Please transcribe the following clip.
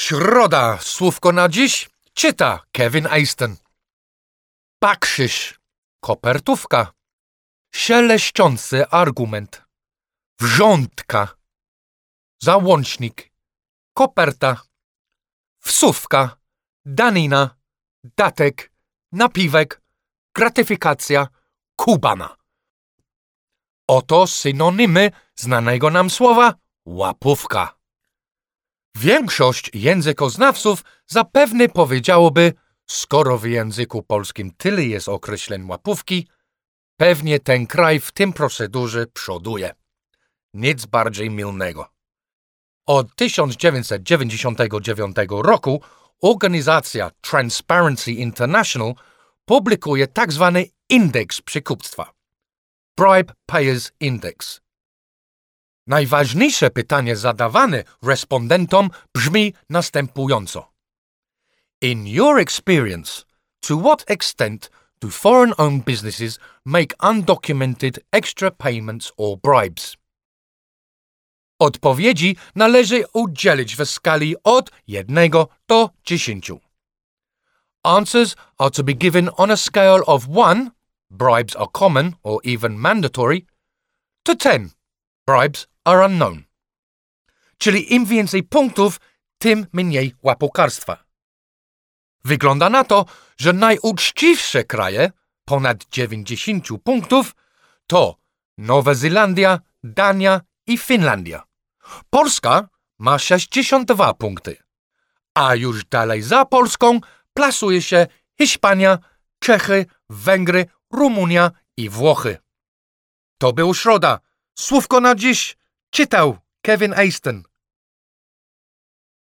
Środa, słówko na dziś, czyta Kevin Aston. Bakrzyż, kopertówka. Szeleściący argument. Wrzątka. Załącznik. Koperta. Wsówka. Danina. Datek. Napiwek. Gratyfikacja. Kubana. Oto synonymy znanego nam słowa łapówka. Większość językoznawców zapewne powiedziałoby, skoro w języku polskim tyle jest określeń łapówki, pewnie ten kraj w tym procedurze przoduje. Nic bardziej mylnego. Od 1999 roku organizacja Transparency International publikuje tzw. indeks przekupstwa. Bribe Payers Index. Najważniejsze pytanie zadawane respondentom brzmi następująco. In your experience, to what extent do foreign-owned businesses make undocumented extra payments or bribes? Odpowiedzi należy udzielić w skali od 1 do 10. Answers are to be given on a scale of 1, bribes are common or even mandatory, to 10, bribes are unknown. Czyli im więcej punktów, tym mniej łapukarstwa. Wygląda na to, że najuczciwsze kraje, ponad 90 punktów, to Nowa Zelandia, Dania i Finlandia. Polska ma 62 punkty, a już dalej za Polską plasuje się Hiszpania, Czechy, Węgry, Rumunia i Włochy. To był Środa. Słówko na dziś czytał Kevin Aston.